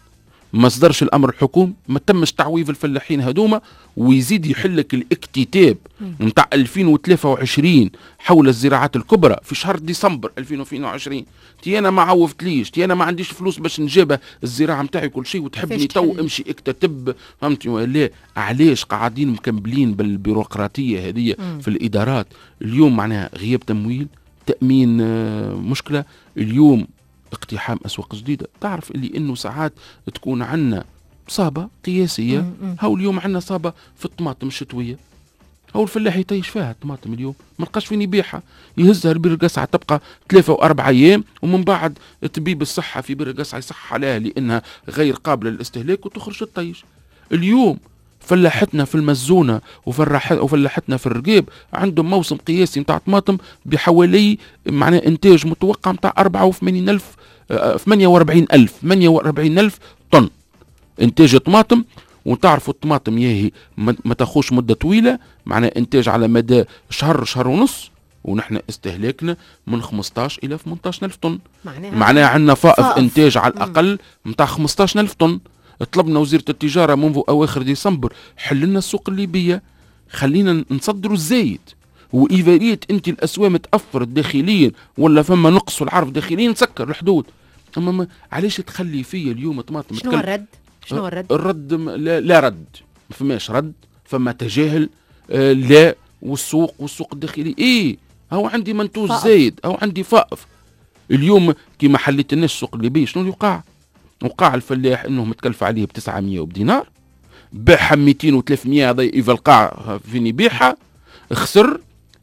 ما صدرش الامر الحكومي، ما تمش تعويض الفلاحين هذوما، ويزيد يحلك الاكتتاب نتاع ألفين وثلاثة وعشرين حول الزراعات الكبرى في شهر ديسمبر ألفين واثنين وعشرين. تي انا ما عوضتليش، تي انا ما عنديش فلوس باش نجيب الزراعه نتاعي كل شيء، وتحبني تو امشي اكتتب، فهمتي ولا؟ علاش قاعدين مكملين بالبيروقراطيه هذه في الادارات؟ اليوم معناها غياب تمويل، تامين مشكله، اليوم اقتحام اسواق جديده. تعرف اللي انه ساعات تكون عندنا صابه قياسيه، هاو اليوم عندنا صابه في الطماطم الشتويه، هاو الفلاح يطيش فيها الطماطم اليوم ما لقاش فين يبيعها، يهزها لبير القصعه تبقى ثلاثه واربع ايام، ومن بعد طبيب الصحه في بير القصعه يصح عليها لانها غير قابله للاستهلاك وتخرج تطيش. اليوم فلاحتنا في المزونه وفلاحتنا في الرقيب عندهم موسم قياسي نتاع طماطم بحوالي معناه انتاج متوقع نتاع أربعة وثمانين ألف ثمانية وأربعين ألف ثمانية وأربعين ألف طن انتاج طماطم. وتعرفوا الطماطم ياهي ما تاخوش مده طويله، معناه انتاج على مدى شهر شهر ونص، ونحن استهلاكنا من خمسطاش الى ثمنطاش ألف طن، معناه عندنا فائض انتاج على الاقل نتاع خمسطاش ألف طن. طلبنا وزيرة التجارة منذ أواخر ديسمبر حل لنا السوق الليبية، خلينا نصدروا الزايد، وإذا ريت أنت الأسواق متأثرت داخليا ولا فما نقص في العرض داخليا نسكر الحدود. أما ما علاش تخلي فيا اليوم طماطم؟ شنو الرد؟ شنو الرد؟ الرد لا, لا رد، ما فماش رد، فما تجاهل. آه لا، والسوق والسوق الداخلي إيه هو عندي منتوج زايد أو عندي فائض. اليوم كي ما حليتناش السوق الليبي شنو يوقع؟ وقع الفلاح انه متكلف عليه بتسعمية وبدينار، باعها مئتين وثلاثمية، هذا اذا القاع فين يبيعها خسر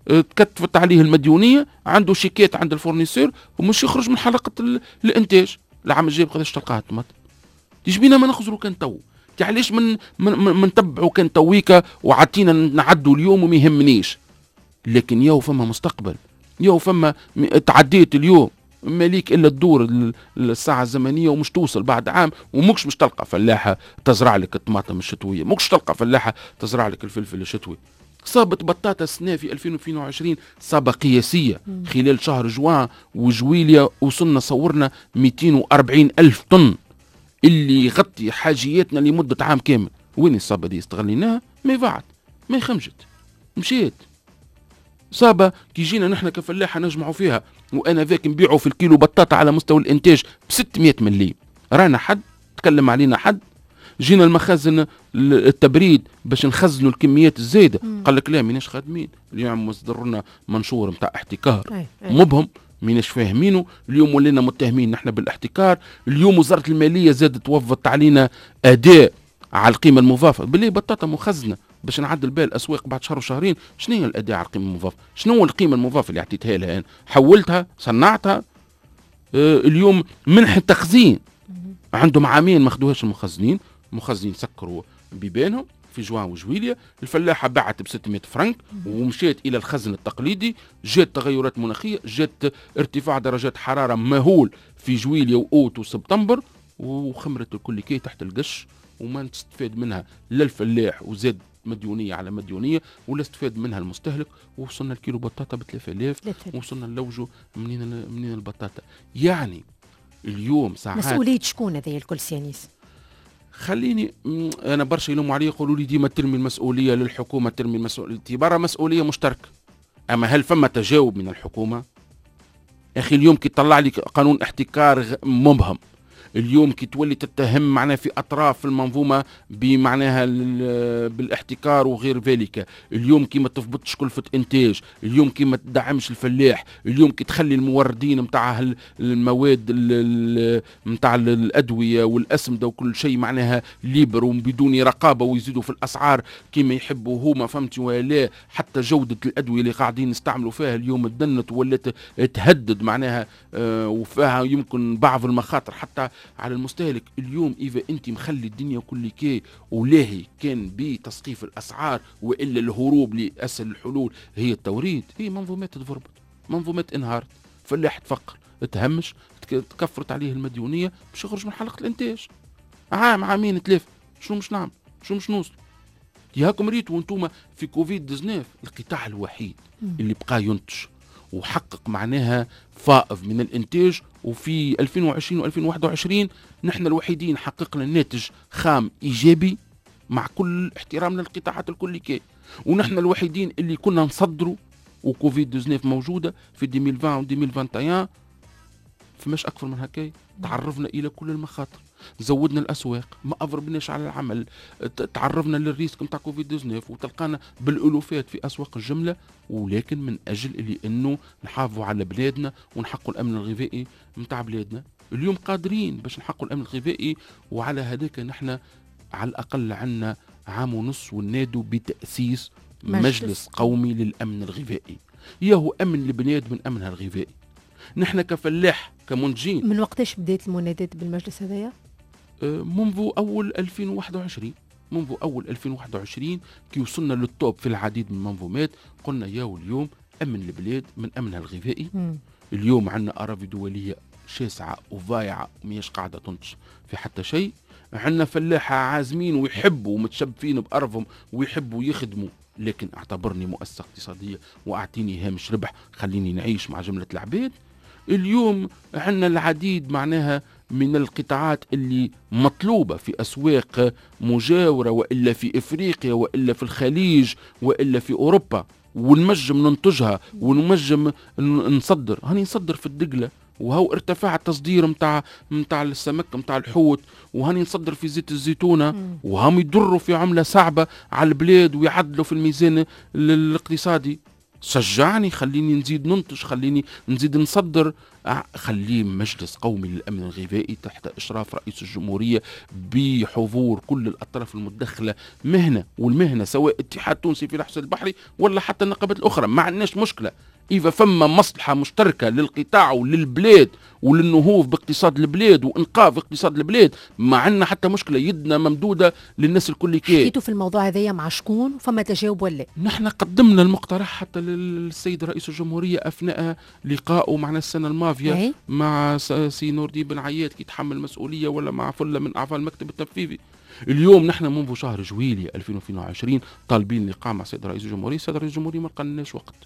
تكتفت عليه المديونيه، عنده شيكات عند الفورنيسور ومش يخرج من حلقه الانتاج. العام الجاي قداش تلقاها الطماط؟ تيجي بينا ما نخزروا كان تو، علاش من من نتبعوا كان تويكا وعطينا نعدوا اليوم وما يهمنيش. لكن ياو فما مستقبل، ياو فما تعديت اليوم ماليك الا تدور الساعه الزمنيه ومش توصل بعد عام، ومكش مش تلقى فلاحه تزرع لك الطماطم الشتويه، مكش تلقى فلاحه تزرع لك الفلفل الشتوي. صابت بطاطا السنه في ألفين واثنين وعشرين صابه قياسيه. خلال شهر جوان وجويليا وصلنا صورنا مئتين وأربعين ألف طن اللي يغطي حاجياتنا لمده عام كامل. وين الصابه دي؟ استغليناها؟ ما بعد ما خمجت مشيت. صابة كي جينا نحن كفلاحة نجمعوا فيها وانا ذاك نبيعوا في الكيلو بطاطا على مستوى الانتاج ب ستمائة مليم. رانا حد تكلم علينا حد؟ جينا المخازن التبريد باش نخزنوا الكميات الزايده، قال لك لا ماناش خادمين. اليوم مصدر لنا منشور نتاع احتكار مبهم ماناش فاهمينه. اليوم ولينا متهمين نحن بالاحتكار. اليوم وزاره الماليه زادت توفت علينا اداء على القيمه المضافه. بالله بطاطا مخزنه باش نعدل بها الاسواق بعد شهر وشهرين. شنو هي الاداء على القيمه المضافه؟ شنو هو القيمه المضافه اللي عطيتها لها؟ حولتها صنعتها. آه اليوم منح التخزين عندهم عامين ما خدوهاش المخزنين. المخزنين سكروا بيبانهم في جوان وجويليا. الفلاحه باعت ب ستمائة فرنك ومشيت الى الخزن التقليدي. جات تغيرات مناخيه، جات ارتفاع درجات حراره مهول في جويليا واوت وسبتمبر، وخمرت الكل كي تحت القش وما نستفاد منها لا الفلاح وزاد مديونيه على مديونيه ولا استفاد منها المستهلك. ووصلنا الكيلو بطاطا ب ثلاثة آلاف ووصلنا نلوجوا منين منين البطاطا. يعني اليوم ساعات مسؤوليه شكون هذا الكل سيانيس؟ خليني انا برشا يلوموا علي يقولوا لي ديما ترمي المسؤوليه للحكومه، ترمي المسؤوليه برا مسؤوليه مشتركه. اما هل فما تجاوب من الحكومه؟ يا اخي اليوم كي تطلع لي قانون احتكار مبهم، اليوم كي تولي تتهم معناها في اطراف المنظومه بمعناها بالاحتكار وغير ذلك، اليوم كي ما تضبطش كلفه انتاج، اليوم كي ما تدعمش الفلاح، اليوم كي تخلي الموردين نتاع المواد نتاع الادويه والاسمده وكل شيء معناها ليبر وبدون رقابه ويزيدوا في الاسعار كيما يحبوا هما، فهمتي ولا؟ حتى جوده الادويه اللي قاعدين نستعملوا فيها اليوم تدنت ولات تهدد معناها آه وفيها يمكن بعض المخاطر حتى على المستهلك. اليوم إذا أنت مخلي الدنيا كل كي ولاهي كان بتسقيف الأسعار وإلا الهروب لأسهل الحلول هي التوريد، هي منظومات تضربت، منظومات انهارت، فلاح تفقر، تهمش، تكفرت عليه المديونية باش يخرج من حلقة الإنتاج. عام عامين ثلاثة شنو مش نعمل؟ شنو مش نوصل؟ ياكم ريتوا وانتم في كوفيد تسعة عشر القطاع الوحيد اللي بقى ينتج وحقق معناها فائض من الانتاج. وفي ألفين وعشرين وألفين وواحد وعشرين نحن الوحيدين حققنا ناتج خام ايجابي مع كل احترامنا للقطاعات الكل كي، ونحن الوحيدين اللي كنا نصدروا وكوفيد تسعة عشر موجوده في ألفين وعشرين و ألفين وواحد وعشرين. فماش اكثر من هكا. تعرضنا الى كل المخاطر، زودنا الاسواق، ما اضربناش على العمل، تعرضنا للريسك نتاع كوفيد تسعة عشر وتلقانا بالالوفات في اسواق الجمله، ولكن من اجل اللي انه نحافظوا على بلادنا ونحققوا الامن الغذائي نتاع بلادنا. اليوم قادرين باش نحققوا الامن الغذائي، وعلى هذاك نحن على الاقل عندنا عام ونص ونادوا بتاسيس مجلس, مجلس قومي للامن الغذائي. ياهو امن لبنياد من امنها الغذائي. نحن كفلاح كمنتجين. من وقتاش بدات المنادات بالمجلس هذايا؟ منذ اول ألفين وواحد وعشرين، منذ اول ألفين وواحد وعشرين كي وصلنا للتوب في العديد من المنظومات. قلنا ياو اليوم امن البلاد من امنها الغذائي. م. اليوم عندنا اراضي دوليه شاسعه وضايعه ومياش قاعده تنتج في حتى شيء. عندنا فلاحه عازمين ويحبوا ومتشبفين بارضهم ويحبوا يخدموا، لكن اعتبرني مؤسسه اقتصاديه واعطيني هامش ربح خليني نعيش مع جمله العباد. اليوم عندنا العديد معناها من القطاعات اللي مطلوبة في أسواق مجاورة وإلا في إفريقيا وإلا في الخليج وإلا في أوروبا، ونمجم ننتجها ونمجم نصدر. هاني نصدر في الدقلة وهو ارتفاع التصدير متاع متاع السمك متاع الحوت، وهاني نصدر في زيت الزيتونة، وهم يضروا في عملة صعبة على البلاد ويعدلوا في الميزان الاقتصادي. شجعني، خليني نزيد ننتج، خليني نزيد نصدر. خليه مجلس قومي للأمن الغذائي تحت إشراف رئيس الجمهورية بحضور كل الأطراف المتدخلة مهنة، والمهنة سواء اتحاد تونسي في الحسن البحري ولا حتى النقابات الأخرى، ما عندناش مشكلة. إذا فما مصلحة مشتركة للقطاع وللبلاد وللنهوض باقتصاد البلاد وإنقاذ اقتصاد البلاد، ما عندنا حتى مشكلة، يدنا ممدودة للناس الكل. كي حكيتوا في الموضوع هذايا مع شكون فما تجاوب ولا؟ نحن قدمنا المقترح حتى للسيد رئيس الجمهورية أثناء لقائه معنا السنة الماضية أي؟ مع سي نور الدين بن عياد كي يتحمل مسؤولية، ولا مع فلة من أعضاء المكتب التنفيذي. اليوم نحن منذ شهر جويلية ألفين واثنين وعشرين طالبين لقاء مع السيد رئيس الجمهورية. السيد رئيس الجمهورية ما لقالناش وقت.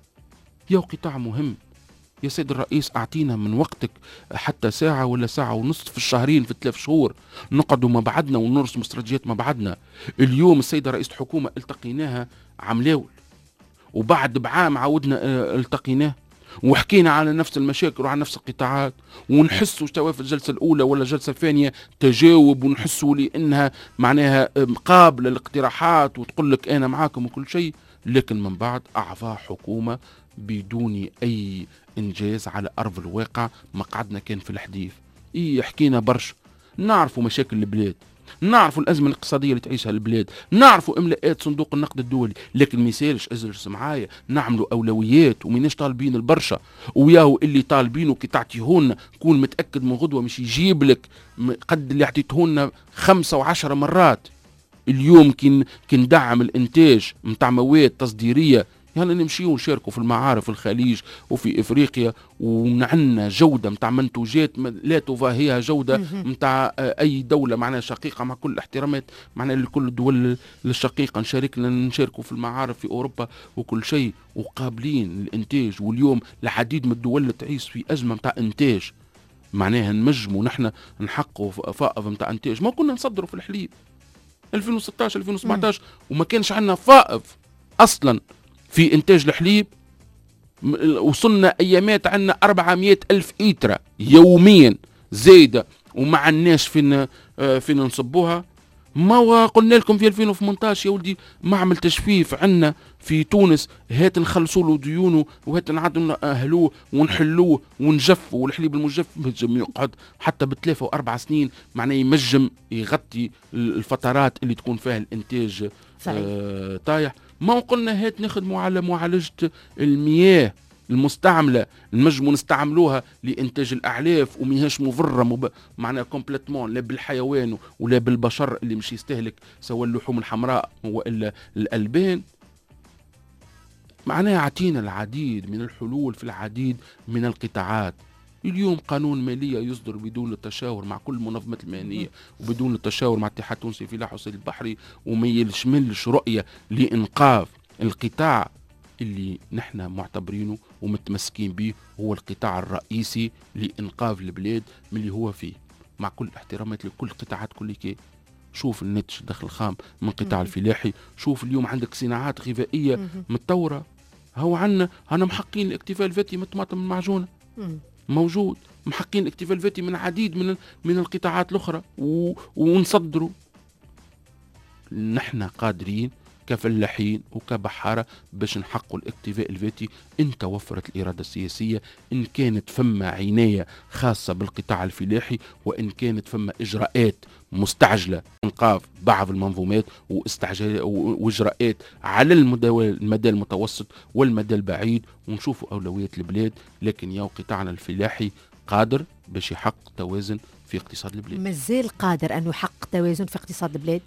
يا قطاع مهم يا سيد الرئيس، أعطينا من وقتك حتى ساعة ولا ساعة ونصف في الشهرين في ثلاث شهور نقعدوا مع بعضنا ونرسم استراتيجيات مع بعضنا. اليوم السيدة رئيس الحكومة التقيناها عملاول، وبعد بعام عودنا التقيناه وحكينا على نفس المشاكل وعلى نفس القطاعات، ونحسوا سواء في الجلسة الأولى ولا الجلسة الثانية تجاوب، ونحسوا لأنها معناها قابلة للاقتراحات وتقول لك أنا معاكم وكل شيء. لكن من بعد أعضاء حكومة بدون أي إنجاز على أرض الواقع. مقعدنا كان في الحديث، إيه حكينا برشا، نعرفوا مشاكل البلاد، نعرفوا الأزمة الاقتصادية اللي تعيشها البلاد، نعرفوا إملاءات صندوق النقد الدولي، لكن ما يسالش اجلس معايا نعملوا أولويات ومناش طالبين البرشا، وياهو اللي طالبينه كي تعطيهولنا كون متأكد من غدوة مش يجيب لك قد اللي عطيتهولنا خمسة وعشر مرات. اليوم كي ندعم الإنتاج متاع مواد تصديرية، يعني نمشيو ونشاركوا في المعارف الخليج وفي افريقيا، ونعنا جوده متاع منتوجات لا تضاهيها جوده متاع اي دوله معناها شقيقه، مع كل الاحترامات معناها لكل الدول الشقيقه نشاركنا نشاركوا في المعارف في اوروبا وكل شيء، وقابلين الانتاج. واليوم العديد من الدول اللي تعيش في ازمه متاع انتاج، معناها نجموا نحن نحققوا فائض متاع انتاج. ما كنا نصدروا في الحليب ألفين وستة عشر ألفين وسبعطاش وما كانش عندنا فائض اصلا في إنتاج الحليب. وصلنا أيامات عندنا أربعمائة ألف إيترا يوميا زايدة وما عندناش فين فين نصبوها. ما قلنا لكم في ألفين وثمانية عشر يا ولدي معمل تجفيف عندنا في تونس، هات نخلصوا له ديونه وهات نعدوا نأهلوه ونحلوه ونجفوا، والحليب المجف ينجم يقعد حتى بثلاثة وأربع سنين، معناه ينجم يغطي الفترات اللي تكون فيها الإنتاج آه طايح. ما قلنا هات نخدموا على معالجة المياه المستعملة، نجموا نستعملوها لإنتاج الأعلاف وميهاش مضرة مب... معناها كومبليتمون لا بالحيوان ولا بالبشر اللي مش يستهلك سواء اللحوم الحمراء وإلا الألبان. معناها عطينا العديد من الحلول في العديد من القطاعات. اليوم قانون مالية يصدر بدون التشاور مع كل المنظمات المهنية وبدون التشاور مع اتحاد تونسي في الحسن البحري، وما يشملش رؤية لإنقاذ القطاع اللي نحن معتبرينه ومتمسكين به هو القطاع الرئيسي لإنقاذ البلاد من اللي هو فيه، مع كل احترامات لكل قطاعات كل كي. شوف النتج الدخل الخام من قطاع الفلاحي، شوف اليوم عندك صناعات غذائية متطورة. هو عنا أنا محقين الاكتفاء الذاتي من الطماطم المعجونة موجود، محقين الاكتفاء الذاتي من عديد من من القطاعات الأخرى و... ونصدروا. نحن قادرين كفلاحين وكبحارة باش نحققوا الاكتفاء الذاتي إن توفرت الإرادة السياسية، إن كانت فما عناية خاصة بالقطاع الفلاحي، وإن كانت فما إجراءات مستعجلة إنقاذ بعض المنظومات واستعجال وإجراءات على المدى المتوسط والمدى البعيد، ونشوفوا أولويات البلاد. لكن يا قطاعنا الفلاحي قادر باش يحقق توازن في اقتصاد البلاد. مازال قادر أن يحقق توازن في اقتصاد البلاد؟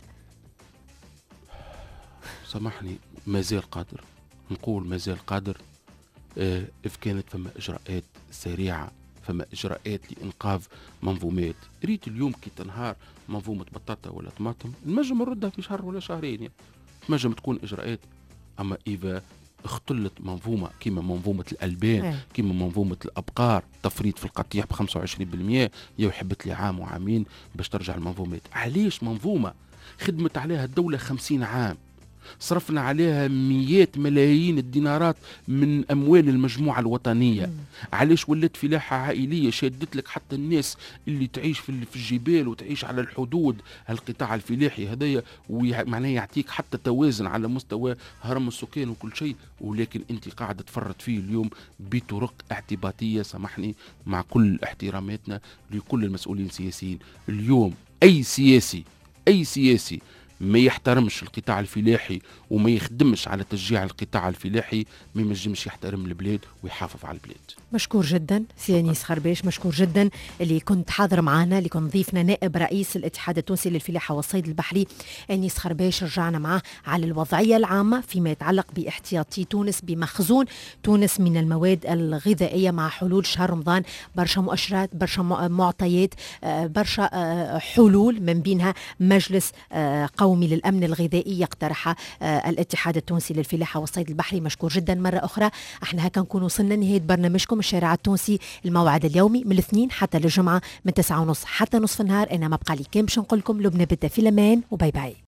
سامحني، مازال قادر، نقول مازال قادر آه إذ كانت فما إجراءات سريعة، فما إجراءات لإنقاذ منظومات. ريت اليوم كي تنهار منظومة بطاطا ولا طماطم نجم نردها في شهر ولا شهرين، يعني نجم تكون إجراءات. أما إذا اختلت منظومة كما منظومة الألبان كما منظومة الأبقار، تفريط في القطيع ب خمسة وعشرين بالمئة، يحبت لي عام وعامين باش ترجع المنظومات. علاش منظومة خدمت عليها الدولة خمسين عام صرفنا عليها مئات ملايين الدينارات من أموال المجموعة الوطنية. مم. علاش ولات فلاحة عائلية شادت لك حتى الناس اللي تعيش في في الجبال وتعيش على الحدود. القطاع الفلاحي هذايا معناه يعطيك حتى توازن على مستوى هرم السكان وكل شيء، ولكن انت قاعدة تفرط فيه اليوم بطرق اعتباطية. سامحني مع كل احتراماتنا لكل المسؤولين السياسيين، اليوم أي سياسي أي سياسي ما يحترمش القطاع الفلاحي وما يخدمش على تشجيع القطاع الفلاحي ما ينجمش يحترم البلاد ويحافظ على البلاد. مشكور جدا سي أنيس خرباش، مشكور جدا اللي كنت حاضر معنا، اللي كنت ضيفنا نائب رئيس الاتحاد التونسي للفلاحة والصيد البحري أنيس خرباش. رجعنا معه على الوضعية العامة فيما يتعلق باحتياطي تونس بمخزون تونس من المواد الغذائية مع حلول شهر رمضان. برشا مؤشرات، برشا معطيات، برشا حلول، من بينها مجلس قومي للأمن الغذائي يقترح الاتحاد التونسي للفلاحة والصيد البحري. مشكور جدا مرة أخرى. احنا هكا نكون وصلنا نهاية برنامجكم الشارع التونسي، الموعد اليومي من الاثنين حتى للجمعة من تسعة ونص حتى نصف النهار. انا ما بقى لي كان باش نقول لكم لبنى بدا في الامان وباي باي.